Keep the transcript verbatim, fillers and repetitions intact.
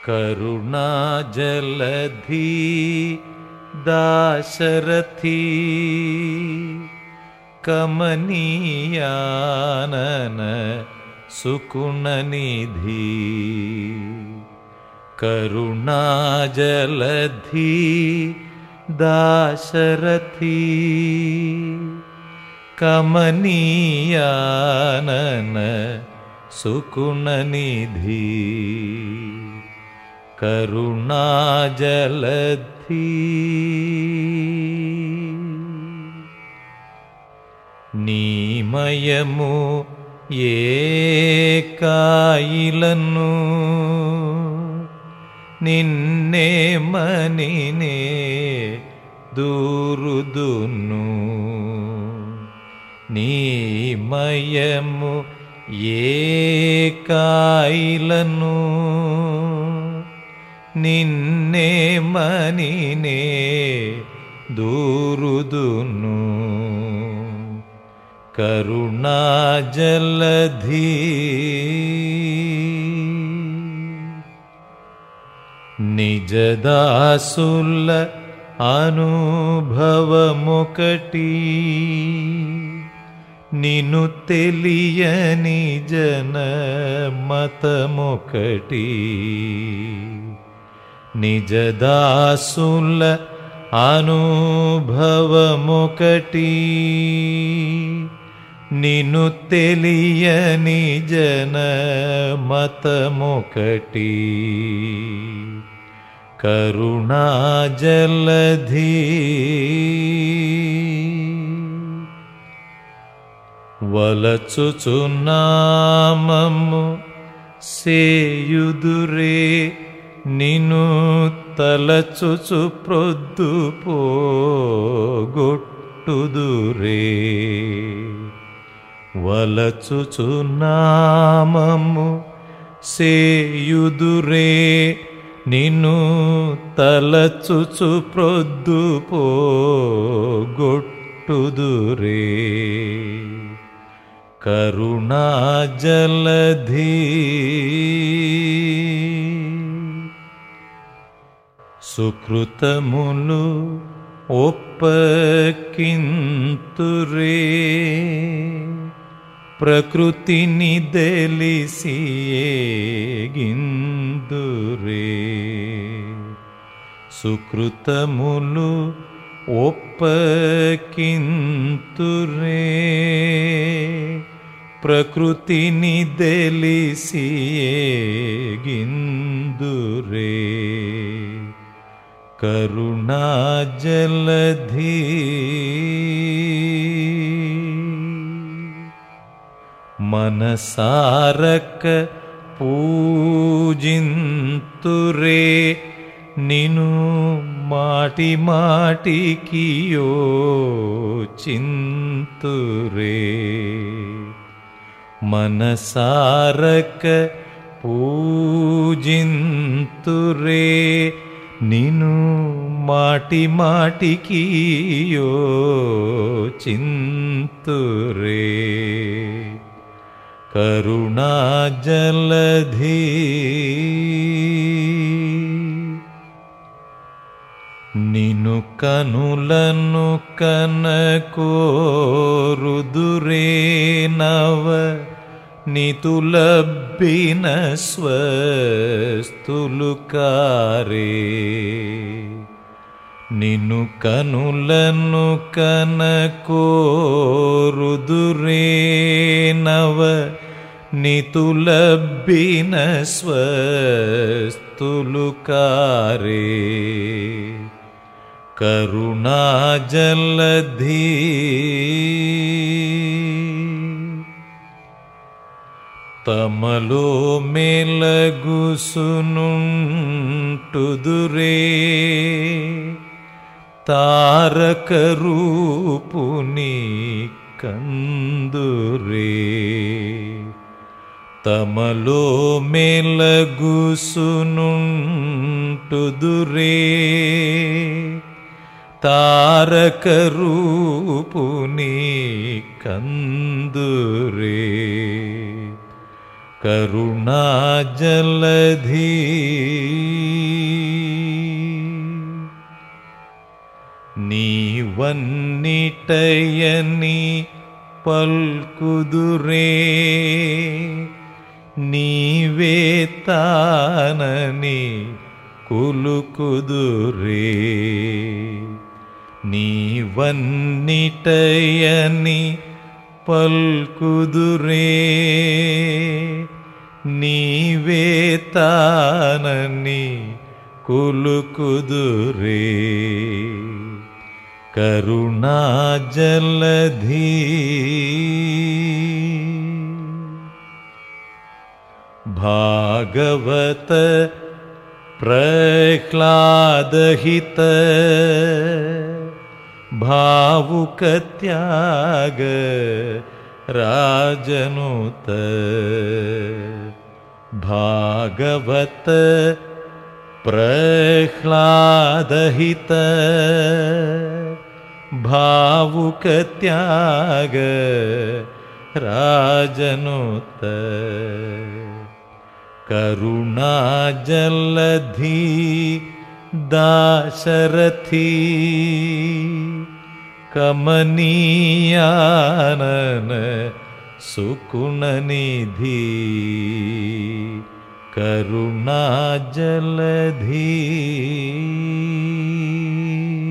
కరుణాజలధీ దాశరథీ కమనీయానన సుకుణనిధి. కరుణాజలధీ దాశరథీ కమనీయానన సుకుణనిధి. కరుణాజలధీ నీమయము ఏ కాయిలను నిన్నే మనినే దూరుదును. నీమయము ఏ కాయిలను నిన్నే మనినే దూరుదును. కరుణాజలధీ నిజదాసుల అనుభవమొకటి నిన్ను తెలియని జనమతమొకటి. నిజదాసుల అనుభవమొకటి నిన్ను తెలియని జనమతమొకటి. కరుణాజలధీ వలచుచున్నామము సేయుదురే నిన్ను తలచుచు ప్రొద్దు పోగొట్టుదురే. వలచుచున్నామము సేయుదురే నిన్ను తలచుచు ప్రొద్దు పోగొట్టుదురే. కరుణాజలధీ సుకృతములు ఒప్పకింతురే ప్రకృతిని దెలిసి ఏగిందురే. సుకృతములు ఒప్పకింతురే ప్రకృతిని దెలిసి ఏగిందురే. కరుణాజలధీ మనసారక పూజింతురే నిన్ను మాటి మాటికి యోచింతురే. మనసారక పూజింతురే నిన్ను మాటి మాటికి యోచింతురే. కరుణాజలధీ నిన్ను కనులను కనకోరుదురే నవ నితులబ్బిన స్వస్తులు కారే. నిన్ను కనులను కనకోరుదురే నవ నితులబ్బిన స్వస్తులు కారే. కరుణాజలధీ తమలో మెలగుసునుంటుదురే తారక రూపుని కందురే. తమలో మెలగుసునుంటుదురే తారక రూపుని కందురే. കരുണാജലധി നീ വന്നിട്ടയനി പൽക്കുതുരേ നീവേ താനനി കുലുക്കുതുരേ നീ വന്നിട്ടയനി പൽക്കുതുരേ നീവേ താനനി കുലുക്കുതുരേ കരുണാജലധി ഭാഗവത പ്രഹ്ലാദഹിത ഭാവുകത്യാഗ രാജനുത ഭാഗവത പ്രഹ്ലാദഹിത ഭാവുകത്യാഗ രാജനുത കരുണാജലധി ദാശരഥി കമനീയാനന സുകുണനിധി കരുണാജലധി